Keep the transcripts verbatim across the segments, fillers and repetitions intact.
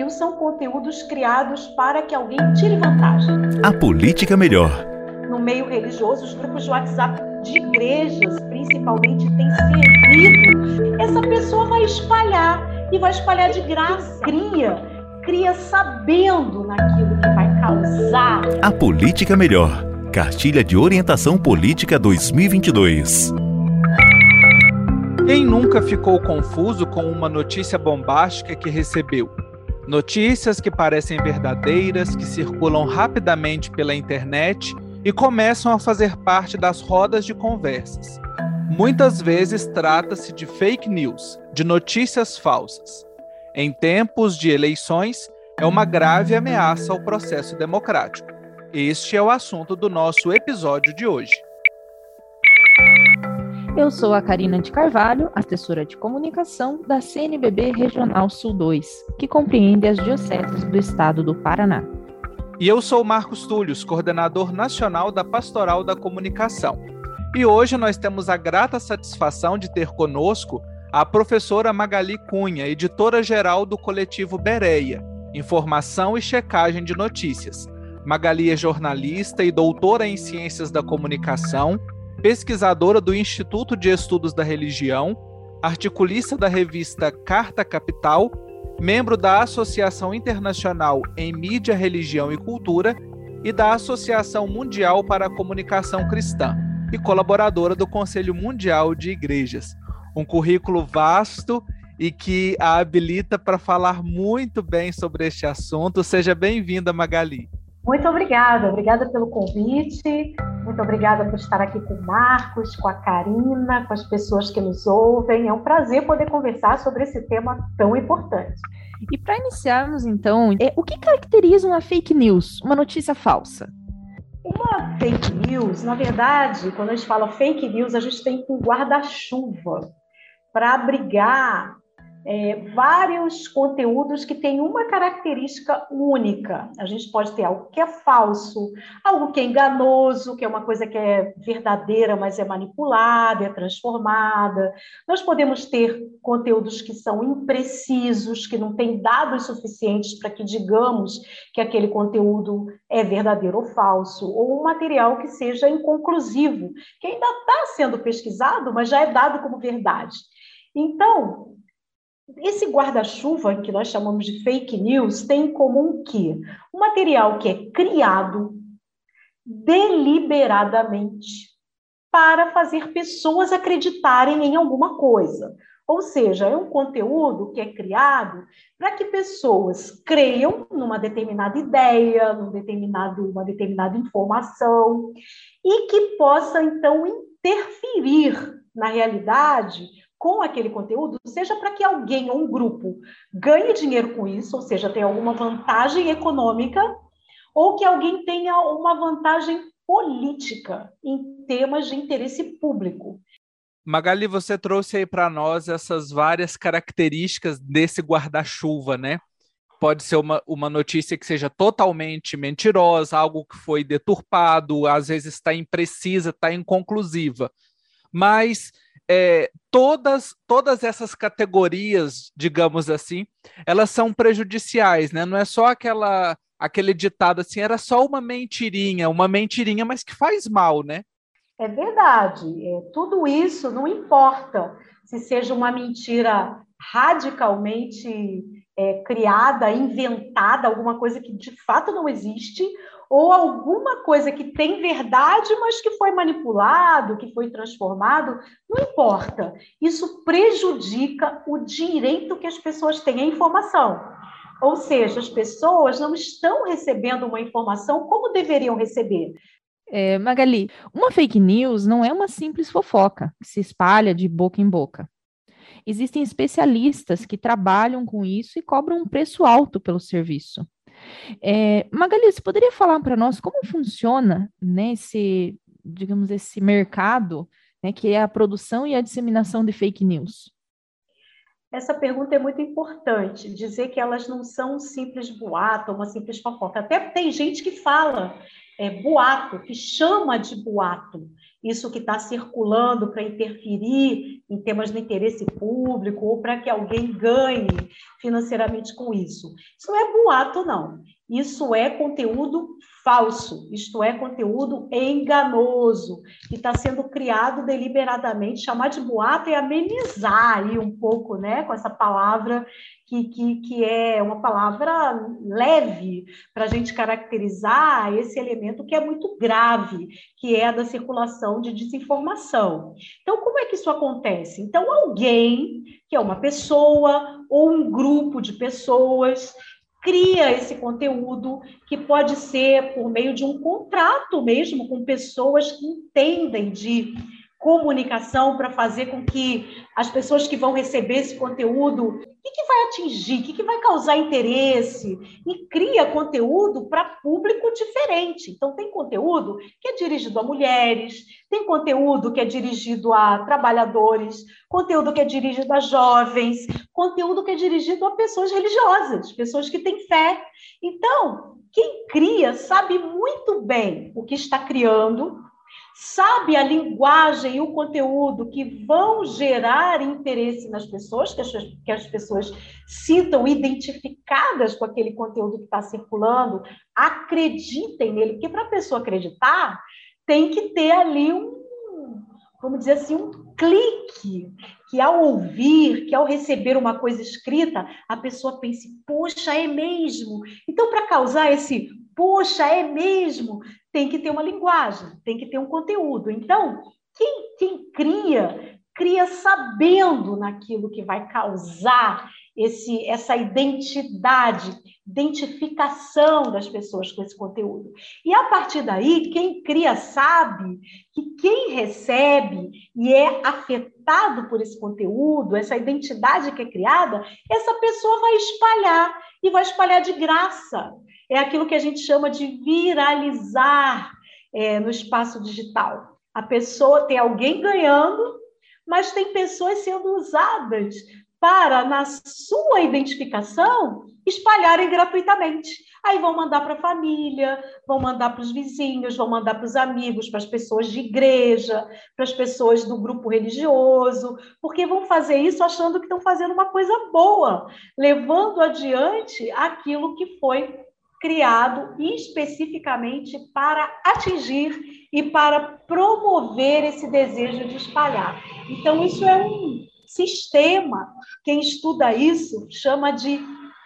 news são conteúdos criados para que alguém tire vantagem. A política melhor. No meio religioso, os grupos de WhatsApp de igrejas, principalmente, têm servido. Essa pessoa vai espalhar, e vai espalhar de graça. Cria, cria sabendo naquilo que vai causar. A política melhor. Cartilha de Orientação Política dois mil e vinte e dois. Quem nunca ficou confuso com uma notícia bombástica que recebeu? Notícias que parecem verdadeiras, que circulam rapidamente pela internet e começam a fazer parte das rodas de conversas. Muitas vezes trata-se de fake news, de notícias falsas. Em tempos de eleições, é uma grave ameaça ao processo democrático. Este é o assunto do nosso episódio de hoje. Eu sou a Karina de Carvalho, assessora de comunicação da C N B B Regional Sul dois, que compreende as dioceses do estado do Paraná. E eu sou Marcos Túlios, coordenador nacional da Pastoral da Comunicação. E hoje nós temos a grata satisfação de ter conosco a professora Magali Cunha, editora-geral do coletivo Bereia, Informação e Checagem de Notícias. Magali é jornalista e doutora em Ciências da Comunicação, pesquisadora do Instituto de Estudos da Religião, articulista da revista Carta Capital, membro da Associação Internacional em Mídia, Religião e Cultura e da Associação Mundial para a Comunicação Cristã e colaboradora do Conselho Mundial de Igrejas. Um currículo vasto e que a habilita para falar muito bem sobre este assunto. Seja bem-vinda, Magali. Muito obrigada, obrigada pelo convite, muito obrigada por estar aqui com o Marcos, com a Karina, com as pessoas que nos ouvem. É um prazer poder conversar sobre esse tema tão importante. E para iniciarmos, então, é, o que caracteriza uma fake news, uma notícia falsa? Uma fake news, na verdade, quando a gente fala fake news, a gente tem um guarda-chuva para abrigar É, vários conteúdos que têm uma característica única. A gente pode ter algo que é falso, algo que é enganoso, que é uma coisa que é verdadeira, mas é manipulada, é transformada. Nós podemos ter conteúdos que são imprecisos, que não têm dados suficientes para que digamos que aquele conteúdo é verdadeiro ou falso, ou um material que seja inconclusivo, que ainda está sendo pesquisado, mas já é dado como verdade. Então, esse guarda-chuva, que nós chamamos de fake news, tem em comum que um material que é criado deliberadamente para fazer pessoas acreditarem em alguma coisa. Ou seja, é um conteúdo que é criado para que pessoas creiam numa determinada ideia, num determinado, uma determinada informação, e que possa, então, interferir na realidade com aquele conteúdo, seja para que alguém ou um grupo ganhe dinheiro com isso, ou seja, tenha alguma vantagem econômica, ou que alguém tenha uma vantagem política em temas de interesse público. Magali, você trouxe aí para nós essas várias características desse guarda-chuva, né? Pode ser uma, uma notícia que seja totalmente mentirosa, algo que foi deturpado, às vezes está imprecisa, está inconclusiva. Mas é, todas, todas essas categorias, digamos assim, elas são prejudiciais, né? Não é só aquela, aquele ditado assim, era só uma mentirinha, uma mentirinha, mas que faz mal, né? É verdade. É, tudo isso não importa se seja uma mentira radicalmente é, criada, inventada, alguma coisa que de fato não existe, ou alguma coisa que tem verdade, mas que foi manipulado, que foi transformado, não importa. Isso prejudica o direito que as pessoas têm à informação. Ou seja, as pessoas não estão recebendo uma informação como deveriam receber. É, Magali, uma fake news não é uma simples fofoca que se espalha de boca em boca. Existem especialistas que trabalham com isso e cobram um preço alto pelo serviço. É, Magali, você poderia falar para nós como funciona, né, esse, digamos, esse mercado, né, que é a produção e a disseminação de fake news? Essa pergunta é muito importante, dizer que elas não são um simples boato, uma simples fofoca. Até tem gente que fala é, boato, que chama de boato, isso que está circulando para interferir em temas de interesse público ou para que alguém ganhe financeiramente com isso. Isso não é boato, não. Isso é conteúdo falso, isto é conteúdo enganoso, que está sendo criado deliberadamente. Chamar de boato é amenizar aí um pouco, né, com essa palavra que, que, que é uma palavra leve para a gente caracterizar esse elemento que é muito grave, que é a da circulação de desinformação. Então, como é que isso acontece? Então, alguém, que é uma pessoa ou um grupo de pessoas, cria esse conteúdo que pode ser por meio de um contrato mesmo com pessoas que entendem de comunicação para fazer com que as pessoas que vão receber esse conteúdo, o que, que vai atingir, o que, que vai causar interesse, e cria conteúdo para público diferente. Então, tem conteúdo que é dirigido a mulheres, tem conteúdo que é dirigido a trabalhadores, conteúdo que é dirigido a jovens, conteúdo que é dirigido a pessoas religiosas, pessoas que têm fé. Então, quem cria sabe muito bem o que está criando, sabe a linguagem e o conteúdo que vão gerar interesse nas pessoas, que as, que as pessoas sintam identificadas com aquele conteúdo que está circulando, acreditem nele, porque para a pessoa acreditar, tem que ter ali um, vamos dizer assim, um clique, que ao ouvir, que ao receber uma coisa escrita, a pessoa pense, poxa, é mesmo? Então, para causar esse poxa, é mesmo, tem que ter uma linguagem, tem que ter um conteúdo. Então, quem, quem cria, cria sabendo naquilo que vai causar esse, essa identidade, identificação das pessoas com esse conteúdo. E, a partir daí, quem cria sabe que quem recebe e é afetado por esse conteúdo, essa identidade que é criada, essa pessoa vai espalhar, e vai espalhar de graça. É aquilo que a gente chama de viralizar é, no espaço digital. A pessoa tem alguém ganhando, mas tem pessoas sendo usadas para, na sua identificação, espalharem gratuitamente. Aí vão mandar para a família, vão mandar para os vizinhos, vão mandar para os amigos, para as pessoas de igreja, para as pessoas do grupo religioso, porque vão fazer isso achando que estão fazendo uma coisa boa, levando adiante aquilo que foi criado especificamente para atingir e para promover esse desejo de espalhar. Então, isso é um sistema, quem estuda isso chama de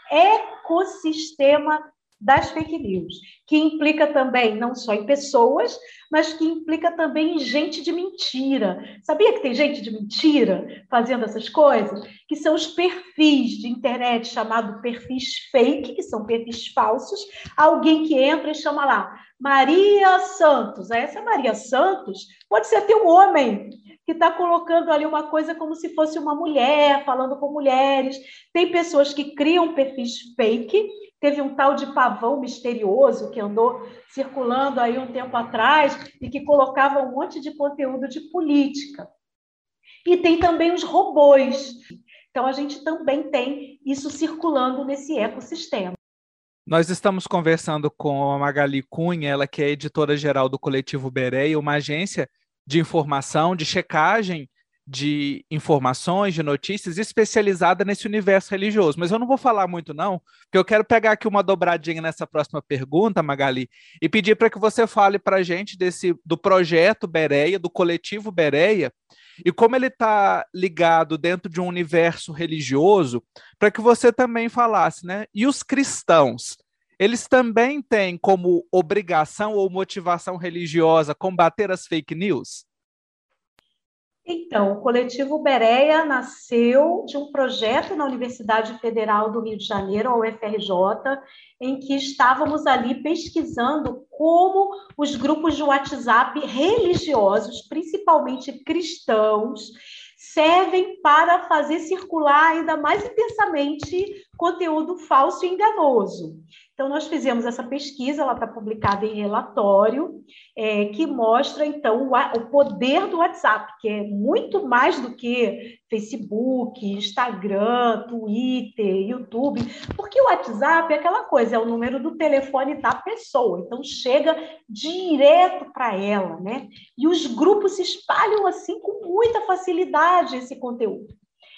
ecossistema das fake news, que implica também não só em pessoas, mas que implica também em gente de mentira. Sabia que tem gente de mentira fazendo essas coisas? Que são os perfis de internet chamados perfis fake, que são perfis falsos. Alguém que entra e chama lá Maria Santos. Essa Maria Santos pode ser até um homem que está colocando ali uma coisa como se fosse uma mulher, falando com mulheres. Tem pessoas que criam perfis fake. Teve um tal de pavão misterioso que andou circulando aí um tempo atrás e que colocava um monte de conteúdo de política. E tem também os robôs. Então, a gente também tem isso circulando nesse ecossistema. Nós estamos conversando com a Magali Cunha, ela que é editora-geral do Coletivo Bereia, uma agência de informação, de checagem de informações, de notícias, especializada nesse universo religioso. Mas eu não vou falar muito não, porque eu quero pegar aqui uma dobradinha nessa próxima pergunta, Magali, e pedir para que você fale para a gente desse, do projeto Bereia, do coletivo Bereia, e como ele está ligado dentro de um universo religioso, para que você também falasse, né? E os cristãos, eles também têm como obrigação ou motivação religiosa combater as fake news? Então, o Coletivo Bereia nasceu de um projeto na Universidade Federal do Rio de Janeiro, a U F R J, em que estávamos ali pesquisando como os grupos de WhatsApp religiosos, principalmente cristãos, servem para fazer circular ainda mais intensamente conteúdo falso e enganoso. Então, nós fizemos essa pesquisa, ela está publicada em relatório, é, que mostra, então, o, o poder do WhatsApp, que é muito mais do que Facebook, Instagram, Twitter, YouTube, porque o WhatsApp é aquela coisa, é o número do telefone da pessoa, então chega direto para ela, né? E os grupos se espalham assim com muita facilidade esse conteúdo.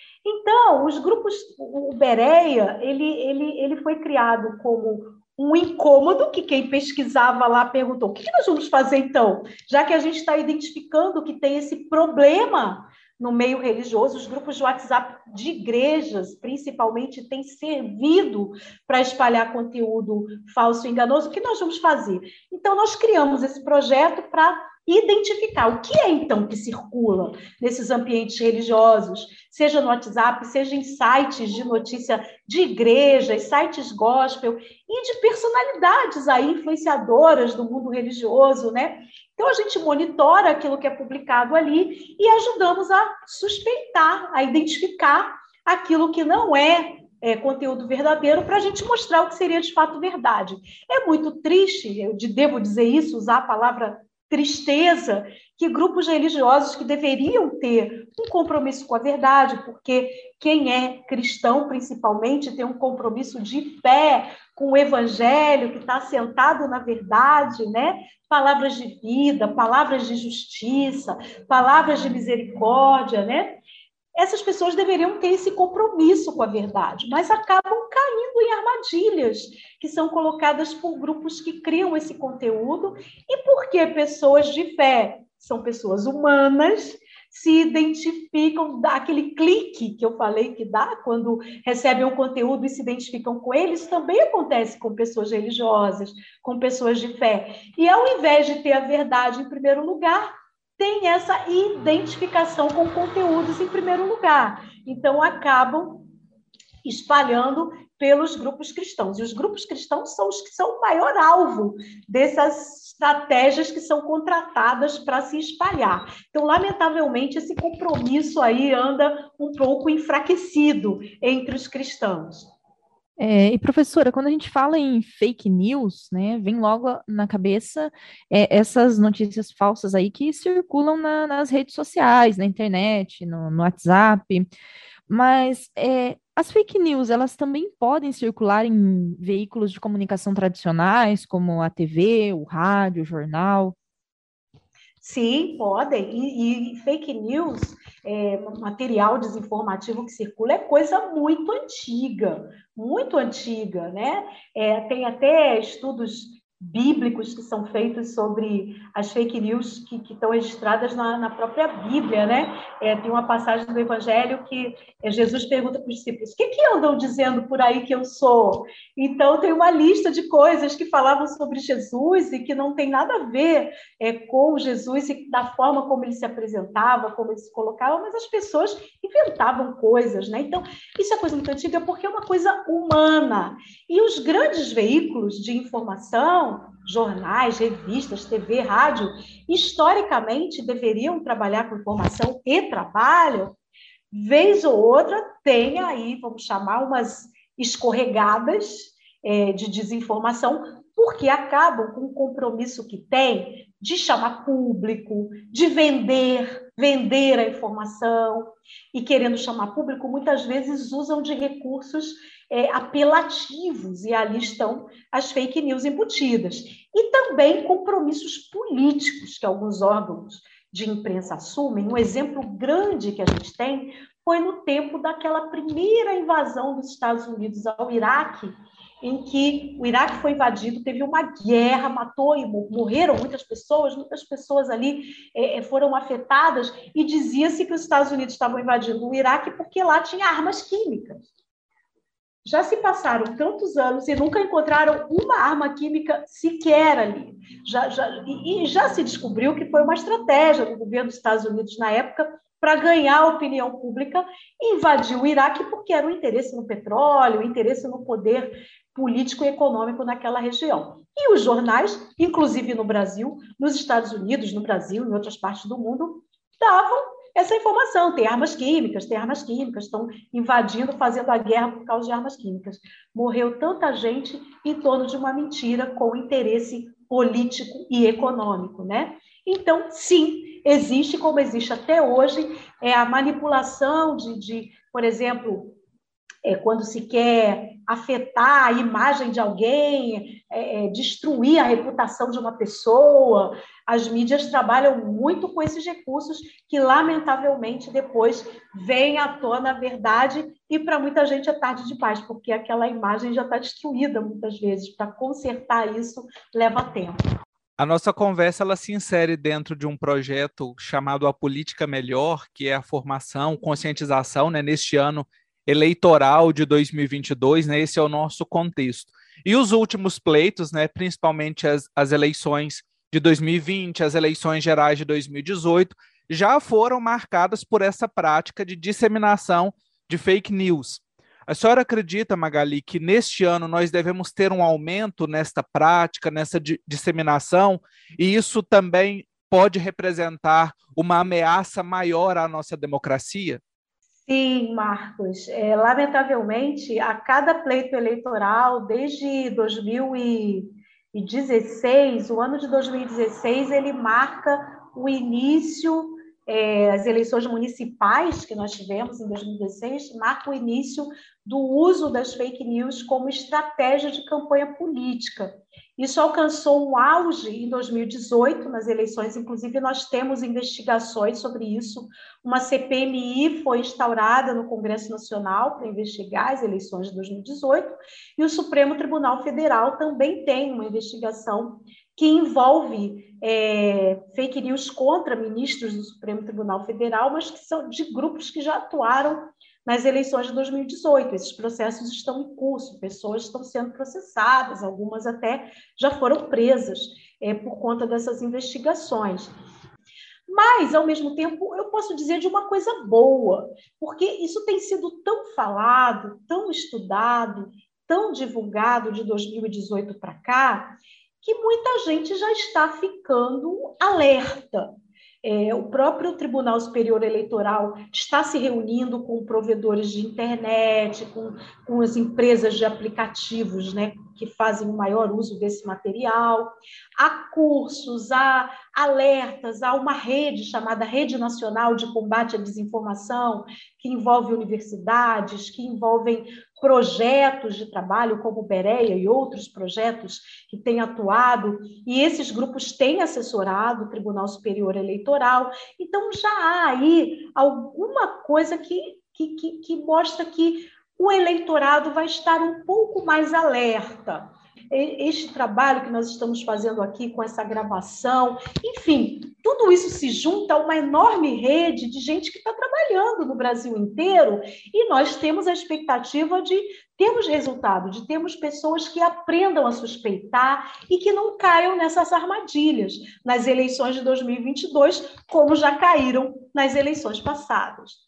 Então, os grupos, o Bereia, ele, ele, ele foi criado como um incômodo, que quem pesquisava lá perguntou, o que nós vamos fazer então? Já que a gente está identificando que tem esse problema no meio religioso, os grupos de WhatsApp de igrejas, principalmente, têm servido para espalhar conteúdo falso e enganoso, o que nós vamos fazer? Então, nós criamos esse projeto para identificar o que é, então, que circula nesses ambientes religiosos, seja no WhatsApp, seja em sites de notícia de igrejas, sites gospel, e de personalidades aí, influenciadoras do mundo religioso, né? Então, a gente monitora aquilo que é publicado ali e ajudamos a suspeitar, a identificar aquilo que não é, é conteúdo verdadeiro, para a gente mostrar o que seria de fato verdade. É muito triste, eu devo dizer isso, usar a palavra tristeza, que grupos religiosos que deveriam ter um compromisso com a verdade, porque quem é cristão, principalmente, tem um compromisso de fé com o evangelho, que está assentado na verdade, né? Palavras de vida, palavras de justiça, palavras de misericórdia, né? Essas pessoas deveriam ter esse compromisso com a verdade, mas acabam caindo em armadilhas que são colocadas por grupos que criam esse conteúdo. E porque pessoas de fé são pessoas humanas, se identificam, dá aquele clique que eu falei que dá quando recebem um conteúdo e se identificam com ele, isso também acontece com pessoas religiosas, com pessoas de fé. E ao invés de ter a verdade em primeiro lugar, tem essa identificação com conteúdos em primeiro lugar. Então, acabam espalhando pelos grupos cristãos. E os grupos cristãos são os que são o maior alvo dessas estratégias que são contratadas para se espalhar. Então, lamentavelmente, esse compromisso aí anda um pouco enfraquecido entre os cristãos. É, e professora, quando a gente fala em fake news, né, vem logo na cabeça é, essas notícias falsas aí que circulam na, nas redes sociais, na internet, no, no WhatsApp, mas é, as fake news, elas também podem circular em veículos de comunicação tradicionais, como a T V, o rádio, o jornal? Sim, podem. E, e fake news, é, material desinformativo que circula, é coisa muito antiga, muito antiga, né? É, tem até estudos bíblicos que são feitos sobre as fake news que, que estão registradas na, na própria Bíblia, né? É, tem uma passagem do Evangelho que é, Jesus pergunta para os discípulos, o que, que andam dizendo por aí que eu sou? Então, tem uma lista de coisas que falavam sobre Jesus e que não tem nada a ver é, com Jesus e da forma como ele se apresentava, como ele se colocava, mas as pessoas inventavam coisas, né? Então, isso é coisa muito antiga porque é uma coisa humana. E os grandes veículos de informação, jornais, revistas, T V, rádio, historicamente deveriam trabalhar com informação e trabalham, vez ou outra tem aí, vamos chamar, umas escorregadas é, de desinformação, porque acabam com o compromisso que tem de chamar público, de vender, vender a informação, e querendo chamar público, muitas vezes usam de recursos é, apelativos, e ali estão as fake news embutidas. E também compromissos políticos que alguns órgãos de imprensa assumem. Um exemplo grande que a gente tem foi no tempo daquela primeira invasão dos Estados Unidos ao Iraque, em que o Iraque foi invadido, teve uma guerra, matou e morreram muitas pessoas, muitas pessoas ali é, foram afetadas, e dizia-se que os Estados Unidos estavam invadindo o Iraque porque lá tinha armas químicas. Já se passaram tantos anos e nunca encontraram uma arma química sequer ali. Já, já, e, e já se descobriu que foi uma estratégia do governo dos Estados Unidos na época para ganhar a opinião pública e invadir o Iraque porque era o interesse no petróleo, o interesse no poder político e econômico naquela região. E os jornais, inclusive no Brasil, nos Estados Unidos, no Brasil, em outras partes do mundo, davam essa informação. Tem armas químicas, tem armas químicas, estão invadindo, fazendo a guerra por causa de armas químicas. Morreu tanta gente em torno de uma mentira com interesse político e econômico, né? Então, sim, existe, como existe até hoje, é a manipulação de, de por exemplo, é, quando se quer afetar a imagem de alguém, é, é, destruir a reputação de uma pessoa. As mídias trabalham muito com esses recursos que, lamentavelmente, depois vem à tona a verdade e, para muita gente, é tarde demais, porque aquela imagem já está destruída muitas vezes. Para consertar isso, leva tempo. A nossa conversa ela se insere dentro de um projeto chamado A Política Melhor, que é a formação, conscientização, né, neste ano eleitoral de dois mil e vinte e dois, né, esse é o nosso contexto. E os últimos pleitos, né, principalmente as, as eleições de dois mil e vinte, as eleições gerais de dois mil e dezoito, já foram marcadas por essa prática de disseminação de fake news. A senhora acredita, Magali, que neste ano nós devemos ter um aumento nesta prática, nessa di- disseminação, e isso também pode representar uma ameaça maior à nossa democracia? Sim, Marcos. É, lamentavelmente, a cada pleito eleitoral, desde dois mil e dezesseis, o ano de dois mil e dezesseis, ele marca o início, é, as eleições municipais que nós tivemos em dois mil e dezesseis, marca o início do uso das fake news como estratégia de campanha política. Isso alcançou um auge em dois mil e dezoito, nas eleições, inclusive nós temos investigações sobre isso. Uma C P M I foi instaurada no Congresso Nacional para investigar as eleições de dois mil e dezoito, e o Supremo Tribunal Federal também tem uma investigação que envolve é, fake news contra ministros do Supremo Tribunal Federal, mas que são de grupos que já atuaram nas eleições de dois mil e dezoito. Esses processos estão em curso, pessoas estão sendo processadas, algumas até já foram presas é, por conta dessas investigações. Mas, ao mesmo tempo, eu posso dizer de uma coisa boa, porque isso tem sido tão falado, tão estudado, tão divulgado de dois mil e dezoito para cá, que muita gente já está ficando alerta. É, o próprio Tribunal Superior Eleitoral está se reunindo com provedores de internet, com, com as empresas de aplicativos, né, que fazem o maior uso desse material. Há cursos, há alertas, há uma rede chamada Rede Nacional de Combate à Desinformação, que envolve universidades, que envolvem projetos de trabalho, como o Berea e outros projetos que têm atuado, e esses grupos têm assessorado o Tribunal Superior Eleitoral. Então, já há aí alguma coisa que, que, que, que mostra que o eleitorado vai estar um pouco mais alerta. Este trabalho que nós estamos fazendo aqui com essa gravação, enfim, tudo isso se junta a uma enorme rede de gente que está trabalhando no Brasil inteiro, e nós temos a expectativa de termos resultado, de termos pessoas que aprendam a suspeitar e que não caiam nessas armadilhas nas eleições de dois mil e vinte e dois, como já caíram nas eleições passadas.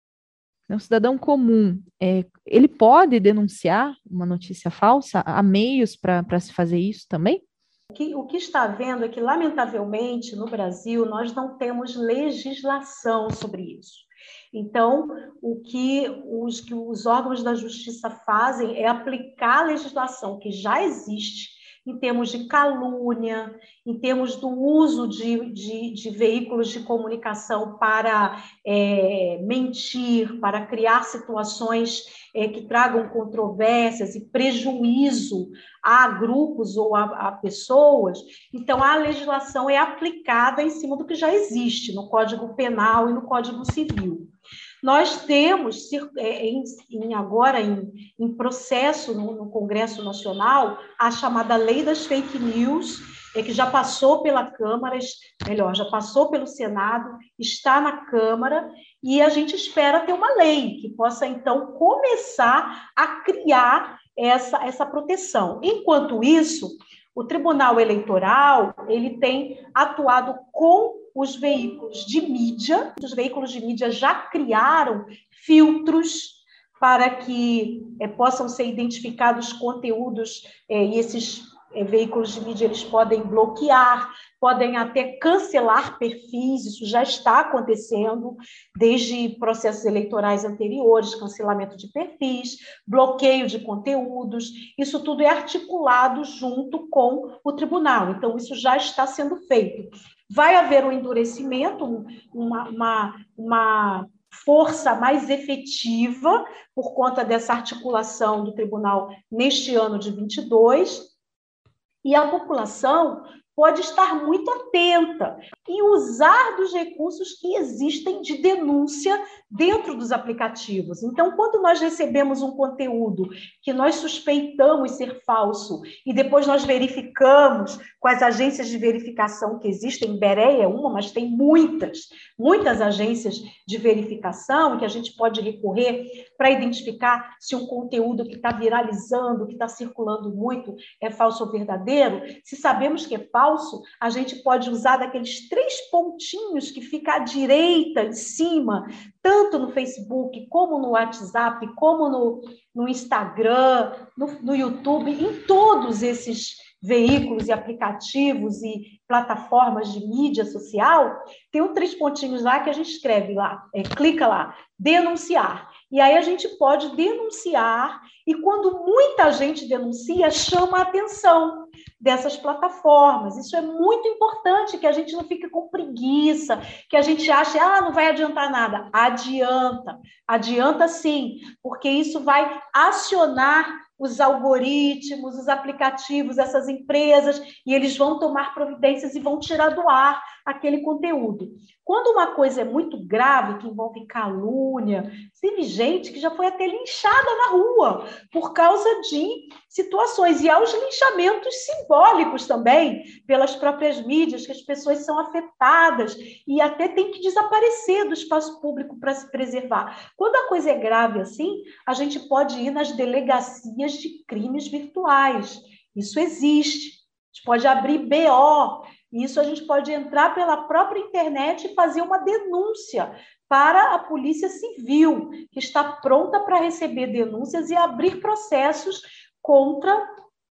Um cidadão comum, é, ele pode denunciar uma notícia falsa? Há meios para se fazer isso também? O que, o que está havendo é que, lamentavelmente, no Brasil, nós não temos legislação sobre isso. Então, o que os, que os órgãos da justiça fazem é aplicar a legislação que já existe em termos de calúnia, em termos do uso de, de, de veículos de comunicação para é, mentir, para criar situações é, que tragam controvérsias e prejuízo a grupos ou a, a pessoas. Então, a legislação é aplicada em cima do que já existe no Código Penal e no Código Civil. Nós temos, em, em, agora em, em processo no, no Congresso Nacional, a chamada Lei das Fake News, é, que já passou pela Câmara, melhor, já passou pelo Senado, está na Câmara, e a gente espera ter uma lei que possa, então, começar a criar essa, essa proteção. Enquanto isso, o Tribunal Eleitoral ele tem atuado com os veículos de mídia. Os veículos de mídia já criaram filtros para que é, possam ser identificados conteúdos é, e esses é, veículos de mídia eles podem bloquear, podem até cancelar perfis, isso já está acontecendo desde processos eleitorais anteriores, cancelamento de perfis, bloqueio de conteúdos, isso tudo é articulado junto com o tribunal, então isso já está sendo feito. Vai haver um endurecimento, uma, uma, uma força mais efetiva por conta dessa articulação do tribunal neste ano de vinte e dois, e a população pode estar muito atenta e usar dos recursos que existem de denúncia dentro dos aplicativos. Então, quando nós recebemos um conteúdo que nós suspeitamos ser falso e depois nós verificamos com as agências de verificação que existem, Beré é uma, mas tem muitas, muitas agências de verificação que a gente pode recorrer para identificar se um conteúdo que está viralizando, que está circulando muito, é falso ou verdadeiro. Se sabemos que é falso, a gente pode usar daqueles três pontinhos que fica à direita, em cima, tanto no Facebook, como no WhatsApp, como no, no Instagram, no, no YouTube, em todos esses veículos e aplicativos e plataformas de mídia social, tem um três pontinhos lá que a gente escreve lá, é, clica lá, denunciar. E aí a gente pode denunciar, e quando muita gente denuncia, chama a atenção dessas plataformas. Isso é muito importante, que a gente não fique com preguiça, que a gente ache, ah, não vai adiantar nada. Adianta, adianta sim, porque isso vai acionar os algoritmos, os aplicativos, essas empresas, e eles vão tomar providências e vão tirar do ar aquele conteúdo. Quando uma coisa é muito grave, que envolve calúnia, teve gente que já foi até linchada na rua por causa de situações, e há os linchamentos simbólicos também, pelas próprias mídias, que as pessoas são afetadas e até tem que desaparecer do espaço público para se preservar. Quando a coisa é grave assim, a gente pode ir nas delegacias de crimes virtuais. Isso existe. A gente pode abrir B O, isso a gente pode entrar pela própria internet e fazer uma denúncia para a Polícia Civil, que está pronta para receber denúncias e abrir processos contra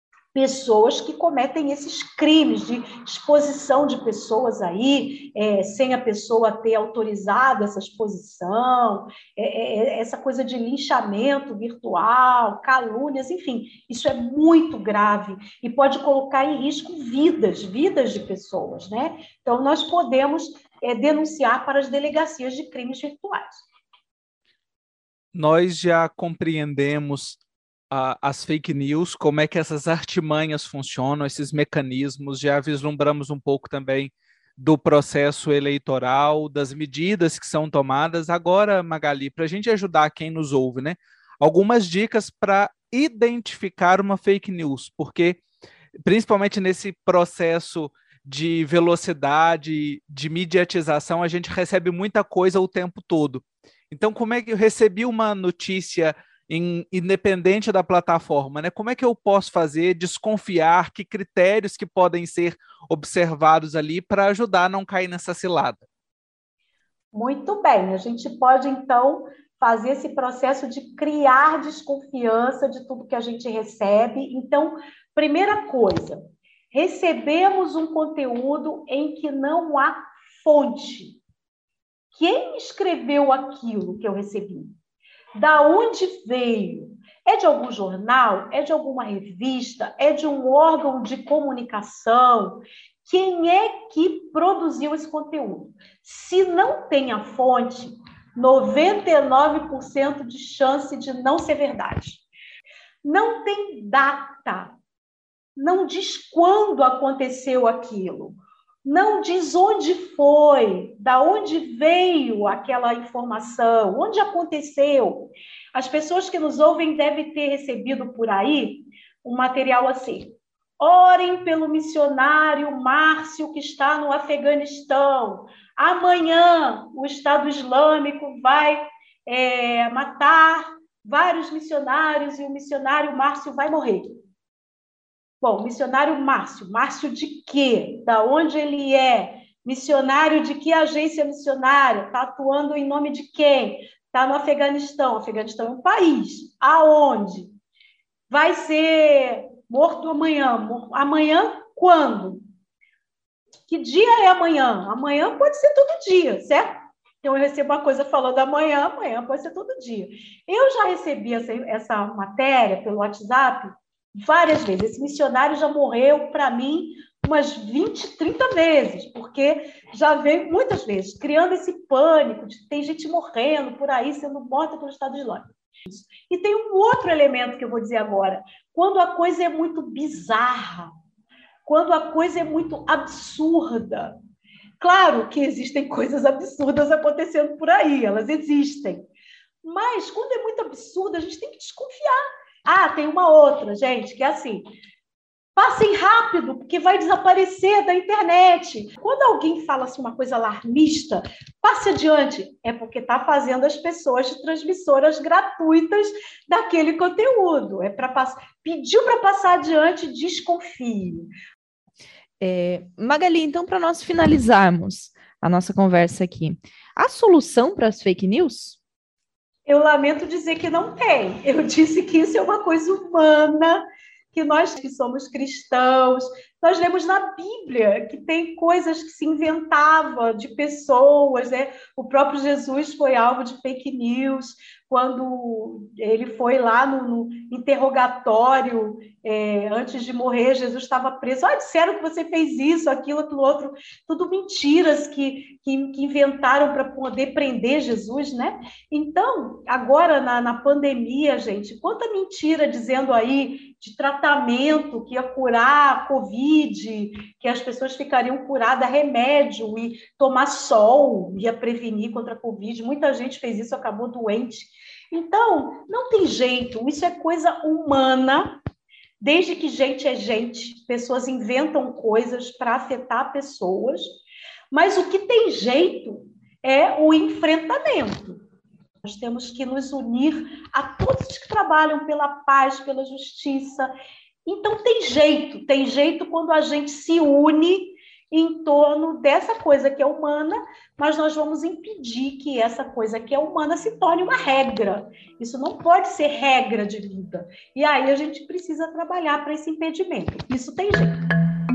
pessoas que cometem esses crimes de exposição de pessoas aí, é, sem a pessoa ter autorizado essa exposição, é, é, essa coisa de linchamento virtual, calúnias, enfim, isso é muito grave e pode colocar em risco vidas, vidas de pessoas, né? Então, nós podemos é, denunciar para as delegacias de crimes virtuais. Nós já compreendemos as fake news, como é que essas artimanhas funcionam, esses mecanismos, já vislumbramos um pouco também do processo eleitoral, das medidas que são tomadas. Agora, Magali, para a gente ajudar quem nos ouve, né, algumas dicas para identificar uma fake news, porque principalmente nesse processo de velocidade, de mediatização, a gente recebe muita coisa o tempo todo. Então, como é que eu recebi uma notícia Em, independente da plataforma, né? Como é que eu posso fazer, desconfiar, que critérios que podem ser observados ali para ajudar a não cair nessa cilada? Muito bem, a gente pode, então, fazer esse processo de criar desconfiança de tudo que a gente recebe. Então, primeira coisa, recebemos um conteúdo em que não há fonte. Quem escreveu aquilo que eu recebi? Da onde veio? É de algum jornal? É de alguma revista? É de um órgão de comunicação? Quem é que produziu esse conteúdo? Se não tem a fonte, noventa e nove por cento de chance de não ser verdade. Não tem data. Não diz quando aconteceu aquilo. Não diz onde foi, da onde veio aquela informação, onde aconteceu. As pessoas que nos ouvem devem ter recebido por aí um material assim: orem pelo missionário Márcio que está no Afeganistão. Amanhã o Estado Islâmico vai é, matar vários missionários e o missionário Márcio vai morrer. Bom, missionário Márcio. Márcio de quê? Da onde ele é? Missionário de que agência missionária? Está atuando em nome de quem? Está no Afeganistão. O Afeganistão é um país. Aonde? Vai ser Morto amanhã. Mor- amanhã quando? Que dia é amanhã? Amanhã pode ser todo dia, certo? Então, eu recebo uma coisa falando amanhã, amanhã pode ser todo dia. Eu já recebi essa, essa matéria pelo WhatsApp várias vezes. Esse missionário já morreu, para mim, umas vinte, trinta vezes, porque já veio muitas vezes, criando esse pânico de tem gente morrendo por aí, sendo morta pelo Estado Islâmico. E tem um outro elemento que eu vou dizer agora. Quando a coisa é muito bizarra, quando a coisa é muito absurda. Claro que existem coisas absurdas acontecendo por aí, elas existem. Mas, quando é muito absurdo, a gente tem que desconfiar. Ah, tem uma outra, gente, que é assim, passem rápido, porque vai desaparecer da internet. Quando alguém fala assim, uma coisa alarmista, passe adiante. É porque está fazendo as pessoas de transmissoras gratuitas daquele conteúdo. É para passar. Pediu para passar adiante, desconfie. É, Magali, então, para nós finalizarmos a nossa conversa aqui, há solução para as fake news? Eu lamento dizer que não tem. Eu disse que isso é uma coisa humana, que nós que somos cristãos, nós lemos na Bíblia que tem coisas que se inventava de pessoas, né? O próprio Jesus foi alvo de fake news, quando ele foi lá no, no interrogatório, é, antes de morrer, Jesus estava preso. Ah, disseram que você fez isso, aquilo, aquilo outro. Tudo mentiras que, que, que inventaram para poder prender Jesus, né? Então, agora na, na pandemia, gente, quanta mentira dizendo aí de tratamento que ia curar a Covid, que as pessoas ficariam curadas, remédio, e tomar sol ia prevenir contra a Covid. Muita gente fez isso, acabou doente. Então, não tem jeito, isso é coisa humana, desde que gente é gente, pessoas inventam coisas para afetar pessoas, mas o que tem jeito é o enfrentamento. Nós temos que nos unir a todos que trabalham pela paz, pela justiça. Então, tem jeito, tem jeito quando a gente se une em torno dessa coisa que é humana, mas nós vamos impedir que essa coisa que é humana se torne uma regra. Isso não pode ser regra de vida. E aí a gente precisa trabalhar para esse impedimento. Isso tem jeito.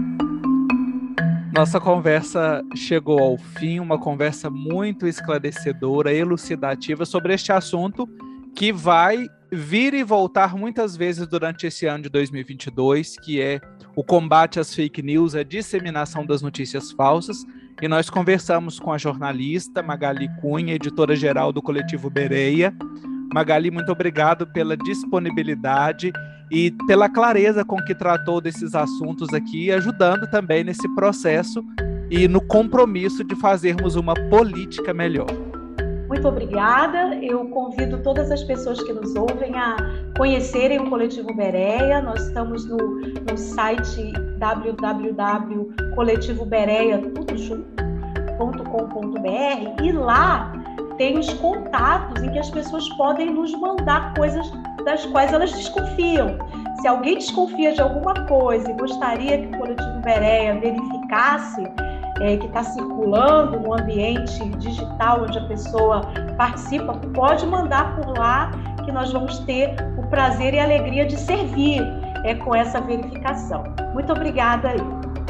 Nossa conversa chegou ao fim, uma conversa muito esclarecedora, elucidativa sobre este assunto que vai vir e voltar muitas vezes durante esse ano de dois mil e vinte e dois, que é o combate às fake news, a disseminação das notícias falsas. E nós conversamos com a jornalista Magali Cunha, editora-geral do Coletivo Bereia. Magali, muito obrigado pela disponibilidade e pela clareza com que tratou desses assuntos aqui, ajudando também nesse processo e no compromisso de fazermos uma política melhor. Muito obrigada. Eu convido todas as pessoas que nos ouvem a conhecerem o Coletivo Bereia. Nós estamos no, no site w w w ponto coletivo bereia ponto com ponto b r e lá tem os contatos em que as pessoas podem nos mandar coisas das quais elas desconfiam. Se alguém desconfia de alguma coisa e gostaria que o Coletivo Bereia verificasse é, que está circulando no ambiente digital onde a pessoa participa, pode mandar por lá, que nós vamos ter o prazer e a alegria de servir é, com essa verificação. Muito obrigada aí.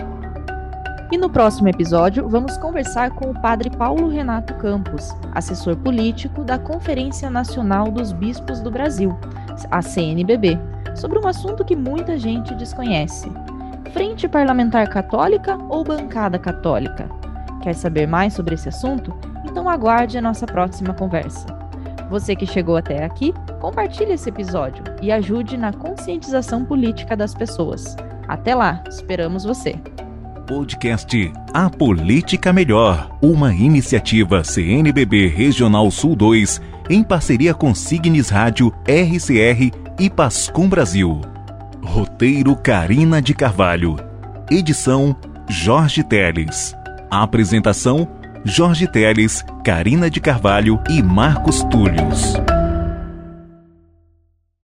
E no próximo episódio, vamos conversar com o padre Paulo Renato Campos, assessor político da Conferência Nacional dos Bispos do Brasil, a C N B B, sobre um assunto que muita gente desconhece. Frente Parlamentar Católica ou Bancada Católica? Quer saber mais sobre esse assunto? Então aguarde a nossa próxima conversa. Você que chegou até aqui, compartilhe esse episódio e ajude na conscientização política das pessoas. Até lá, esperamos você! Podcast A Política Melhor, uma iniciativa C N B B Regional Sul dois, em parceria com Signes Rádio, R C R e Pascom Brasil. Roteiro Carina de Carvalho. Edição Jorge Teles. Apresentação Jorge Teles, Carina de Carvalho e Marcos Túlios.